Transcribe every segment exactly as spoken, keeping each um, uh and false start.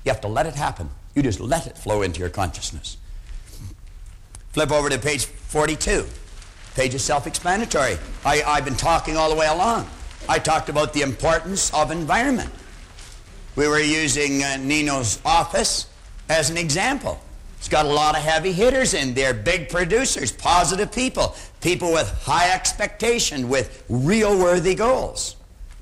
You have to let it happen. You just let it flow into your consciousness. Flip over to page forty-two. Page is self-explanatory. I, I've been talking all the way along. I talked about the importance of environment. We were using uh, Nino's office as an example. It's got a lot of heavy hitters in there, big producers, positive people, people with high expectation, with real worthy goals.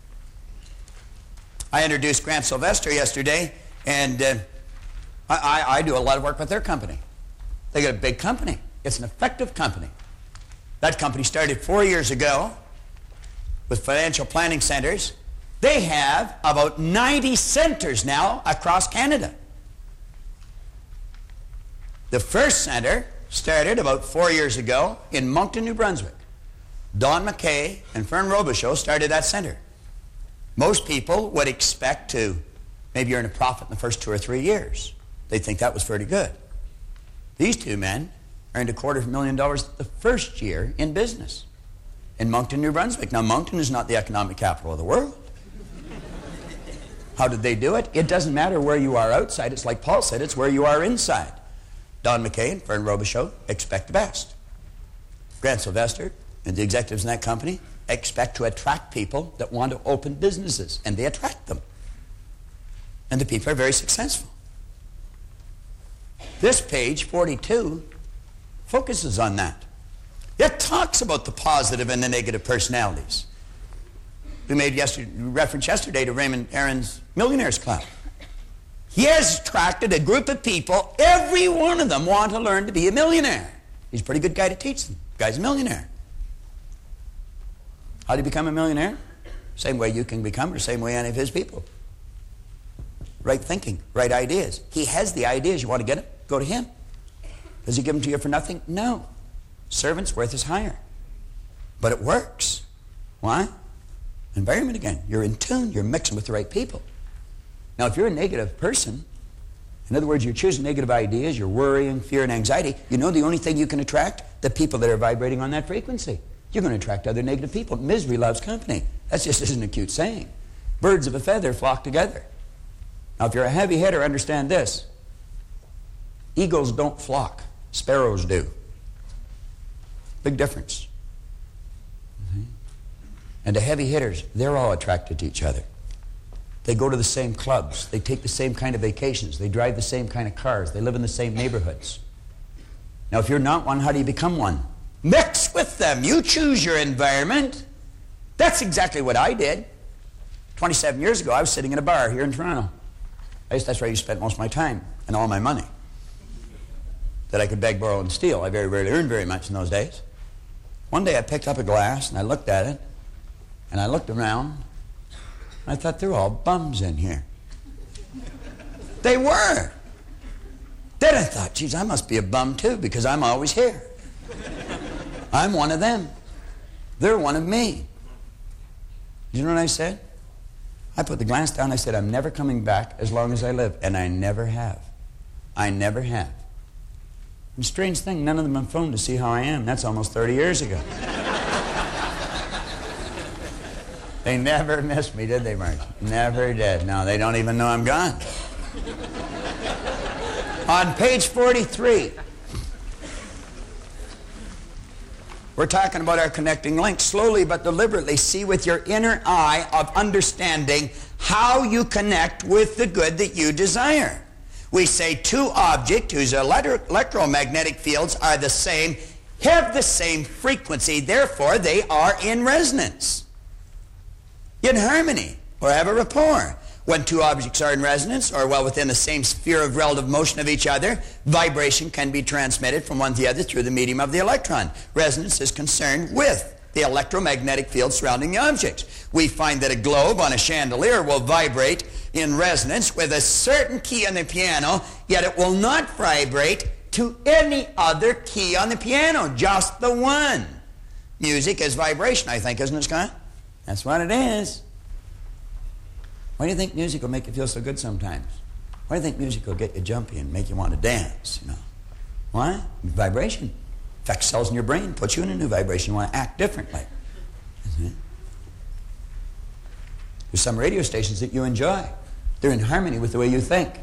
I introduced Grant Sylvester yesterday, and uh, I, I do a lot of work with their company. They got a big company. It's an effective company. That company started four years ago with financial planning centers. They have about ninety centers now across Canada. The first center started about four years ago in Moncton, New Brunswick. Don McKay and Fern Robichaud started that center. Most people would expect to maybe earn a profit in the first two or three years. They think that was pretty good. These two men earned a quarter of a million dollars the first year in business in Moncton, New Brunswick. Now, Moncton is not the economic capital of the world. How did they do it? It doesn't matter where you are outside. It's like Paul said, it's where you are inside. Don McKay and Fern Robichaud expect the best. Grant Sylvester and the executives in that company expect to attract people that want to open businesses, and they attract them. And the people are very successful. This page, forty-two, focuses on that. It talks about the positive and the negative personalities. We made yesterday, reference yesterday to Raymond Aaron's Millionaires Club. He has attracted a group of people, every one of them want to learn to be a millionaire. He's a pretty good guy to teach them. The guy's a millionaire. How do you become a millionaire? Same way you can become, or same way any of his people. Right thinking, right ideas. He has the ideas. You want to get them? Go to him. Does he give them to you for nothing? No. Servant's worth is higher. But it works. Why? Environment again. You're in tune. You're mixing with the right people. Now, if you're a negative person, in other words, you're choosing negative ideas, you're worrying, fear, and anxiety, you know the only thing you can attract? The people that are vibrating on that frequency. You're going to attract other negative people. Misery loves company. That just isn't a cute saying. Birds of a feather flock together. Now, if you're a heavy hitter, understand this. Eagles don't flock. Sparrows do. Big difference. Mm-hmm. And the heavy hitters, they're all attracted to each other. They go to the same clubs. They take the same kind of vacations. They drive the same kind of cars. They live in the same neighborhoods. Now, if you're not one, how do you become one? Mix with them. You choose your environment. That's exactly what I did. twenty-seven years ago, I was sitting in a bar here in Toronto. I used, that's where I used to spend most of my time and all my money that I could beg, borrow, and steal. I very rarely earned very much in those days. One day I picked up a glass and I looked at it and I looked around and I thought, they're all bums in here. They were. Then I thought, geez, I must be a bum too because I'm always here. I'm one of them. They're one of me. You know what I said? I put the glass down. I said, I'm never coming back as long as I live. And I never have. I never have. And strange thing, none of them have phoned to see how I am. That's almost thirty years ago. They never missed me, did they, Mark? Never did. No, they don't even know I'm gone. On page forty-three, we're talking about our connecting links. Slowly but deliberately, see with your inner eye of understanding how you connect with the good that you desire. We say two objects whose electromagnetic fields are the same, have the same frequency, therefore they are in resonance, in harmony, or have a rapport. When two objects are in resonance, or well within the same sphere of relative motion of each other, vibration can be transmitted from one to the other through the medium of the electron. Resonance is concerned with the electromagnetic field surrounding the objects. We find that a globe on a chandelier will vibrate in resonance with a certain key on the piano, yet it will not vibrate to any other key on the piano, just the one. Music is vibration, I think, isn't it, Scott? That's what it is. Why do you think music will make you feel so good sometimes? Why do you think music will get you jumpy and make you want to dance, you know? Why? Vibration. Affects cells in your brain, puts you in a new vibration. You want to act differently. Isn't it? There's some radio stations that you enjoy. They're in harmony with the way you think.